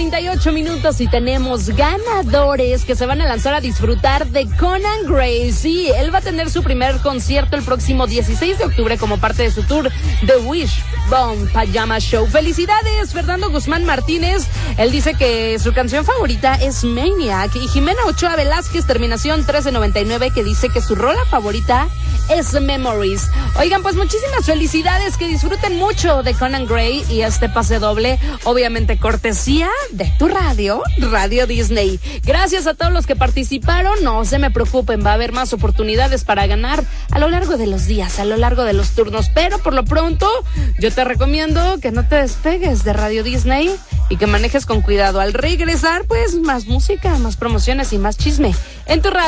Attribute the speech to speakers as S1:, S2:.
S1: 8:38 y tenemos ganadores que se van a lanzar a disfrutar de Conan Gray. Sí, él va a tener su primer concierto el próximo 16 de octubre como parte de su tour The Wishbone Pajama Show. ¡Felicidades, Fernando Guzmán Martínez! Él dice que su canción favorita es Maniac. Y Jimena Ochoa Velázquez, terminación 1399, que dice que su rola favorita es Memories. Oigan, pues muchísimas felicidades, que disfruten mucho de Conan Gray y este pase doble, obviamente cortesía de tu radio, Radio Disney. Gracias a todos los que participaron, no se me preocupen, va a haber más oportunidades para ganar a lo largo de los días, a lo largo de los turnos, pero por lo pronto yo te recomiendo que no te despegues de Radio Disney y que manejes con cuidado. Al regresar, pues más música, más promociones y más chisme en tu radio.